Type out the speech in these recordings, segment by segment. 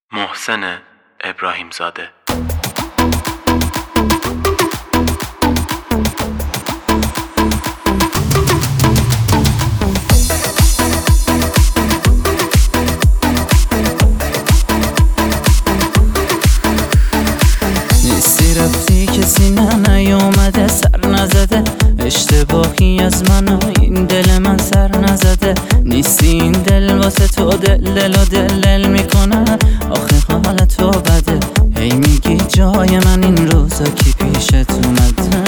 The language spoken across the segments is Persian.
محسن ابراهیم زاده. نیستی رفتی کسی نیومده سر نزده، اشتباهی از من و این دل من سر نزده. نیستی این دل واسه تو دل میکنه، آخه حال تو بده. هی میگی جای من این روزا کی پیشت اومده.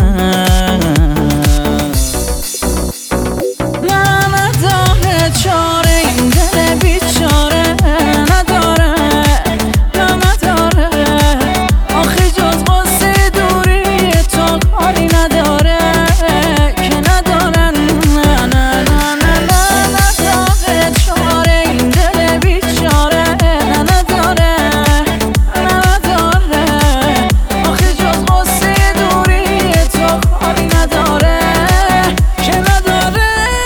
نداره چاره این دل بیچاره، نداره آخه جز قصه دوری تو کاری نداره که نداره. نداره چاره این دل بیچاره، نداره آخه جز قصه دوری تو کاری نداره که نداره.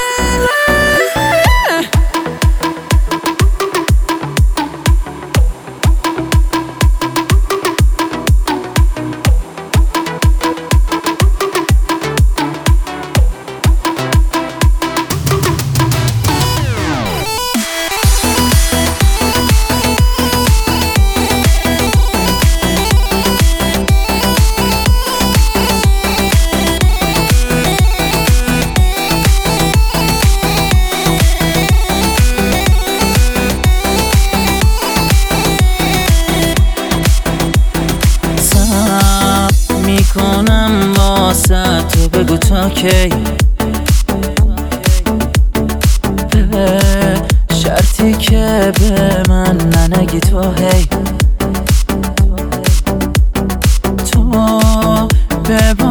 میکنم واسه تو بگو تا کی، به شرطی که به من ننگی تو. هی تو به